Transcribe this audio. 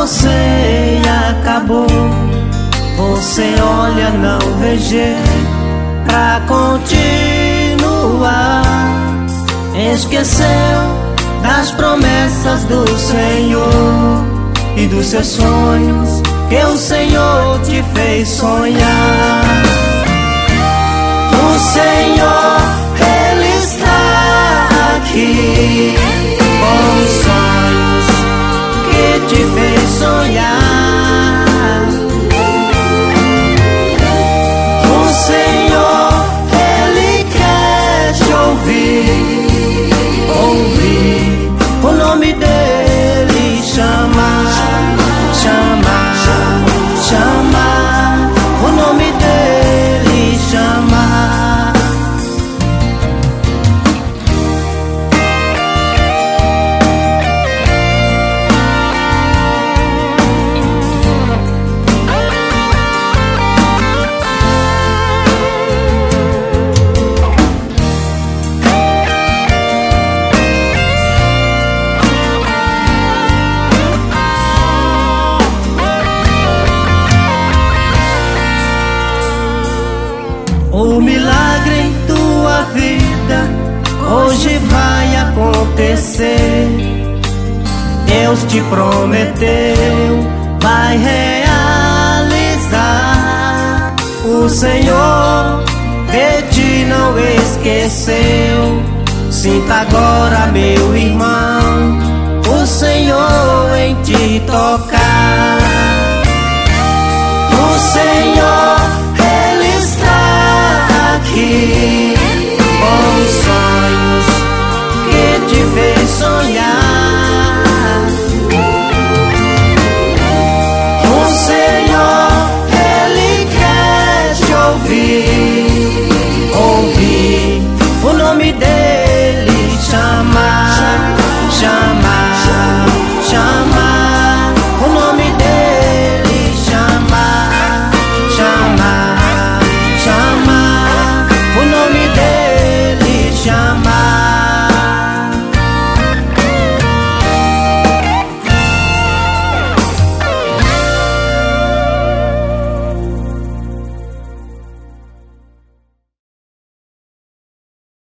você acabou. Você olha, não vê jeito pra continuar. Esqueceu das promessas do Senhor e dos seus sonhos que o Senhor te fez sonhar. O Senhor, Ele está aqui com os sonhos que te fez sonhar. O Senhor, Ele quer te ouvir, ouvir o nome dele, chamar, chamar, chamar, o nome dele, chamar. O milagre em tua vida hoje vai acontecer. Deus te prometeu, vai realizar. O Senhor de ti não esqueceu. Sinta agora, meu irmão, o Senhor em te tocar. O Senhor